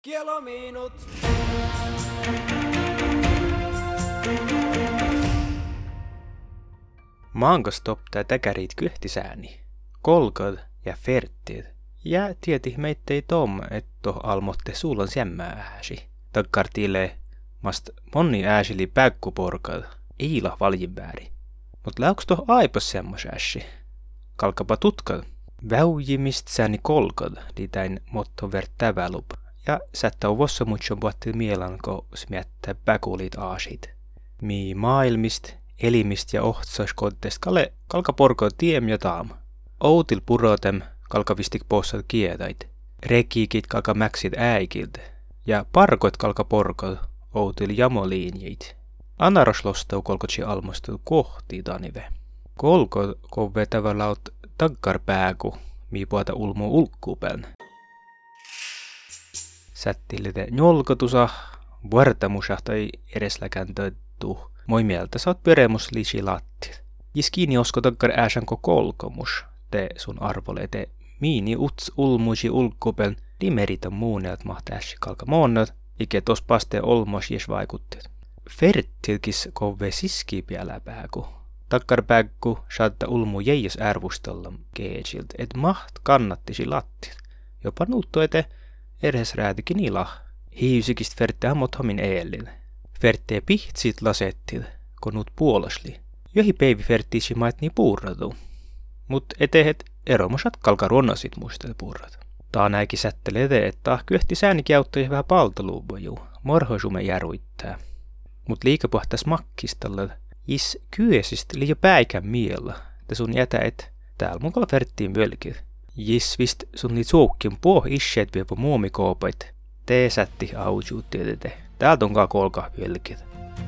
Kielomiinut. Maankas toptaa täkärit kyhtisääni, kolkod ja fertid. Ja tieti meittei tom, että almotte suullon sämmää ääsi. Takkartille mast monni ääsili päkkuporkad, iila valjinvääri. Mut läuks toh aipas semmos ääsi. Kalkapa tutkad. Väujimist sääni kolkod, liitäin motto verttävälup. Ja sättä on vossa mutson puhuttiin mielan, kun smiättää päkulit aasit. Mii maailmist, elimist ja ohtsaskottest kalka porko tiem ja taam. Outil purotem kalka vistik possat kietait. Rekiikit kalka mäksit äikilt. Ja parkot kalka porkot outil jamoliinjeit. Anaroslostau kolkotsi almostuu kohti tanive. Kolkot kove tavallaut taggarpääku, mii puhuta ulmuu ulkkuupeln. Sättillite njolkotusa, vuortamusa tai edesläkään töttu. Moi mieltä saat peremus liisi lattit. Jiskiini osko taggar ääsänko kolkomus, te sun arvole te miini uts ulmuisi ulkkuupeln, limeritä muuneet mahtaäsi kalka moonnot, ikä tos paste olmos jes vaikutteet. Fertilkis kove siskiipiä pääku. Takkarpäkku saattaa ulmu jäijäs ärvustella keetsilt, et maht kannattisi lattit. Jopa nuuttu ete edes räätikin ila. Hiisikist Fertte hammothamin eelin. Fertte pihtsit lasettil, kun nuut puolosli. Johi peivi Ferttisi mait nii puurratu. Mut etehet eromusat kalka ruonnasit muistel puurratu. Taa näikin sättele ete, että kyhti säänikin auttoi vähän paltaluuvoju. Morhoisume järuittaa. Mut liikapuhtas makkistalla is kyesist liian päikän miellä, että sun jätä et täällä mun kalla Ferttiin mölkit. Jis vist sun niit suukkin isseet viepo muomikoopait. Tee sätti aujuutti edete. Täältä onkaan kolka mölkit.